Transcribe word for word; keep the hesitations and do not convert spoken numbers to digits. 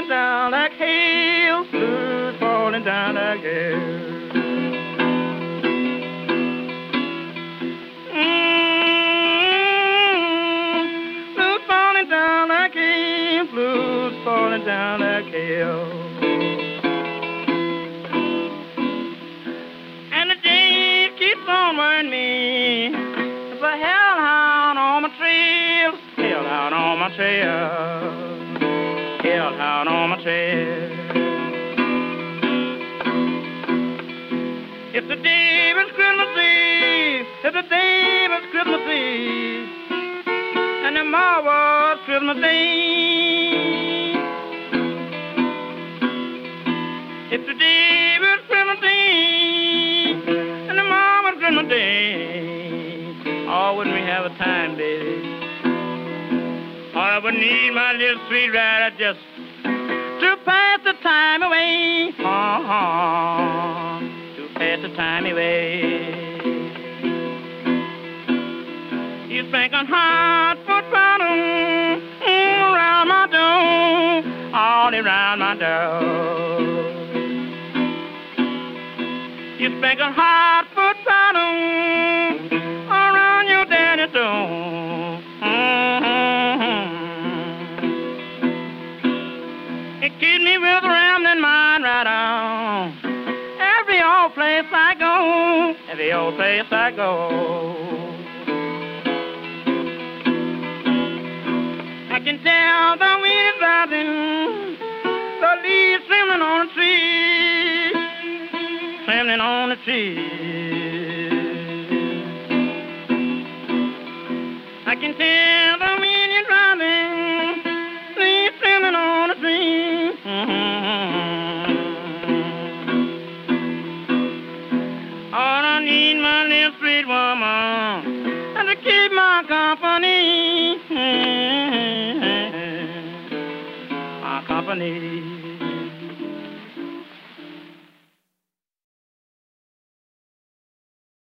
falling down like hail, blues falling down like hail. Mm, blues falling down like hail, blues falling down like hail. And the day keeps on wearing me. It's a hellhound on my trail, hellhound on my trail. Hellhound on my trail. It's the day was Christmas Eve. It's the day was Christmas Eve. And tomorrow was Christmas Day. It's the day was Christmas Eve. And tomorrow was Christmas Day. Oh, wouldn't we have a time, baby? I would need my little sweet rider just to pass the time away. Uh-huh. To pass the time away. You spanking hot foot bottom mm, around my door, all around my door. You spanking hot foot bottom around your daddy's door. It keeps me with a rambling mind right on. Every old place I go, every old place I go. I can tell the wind is rising, the leaves trembling on the tree, trembling on the tree. I can tell the wind is rising, leaves trembling on the tree. Mm-hmm. All I need my little sweet woman and to keep my company, my company.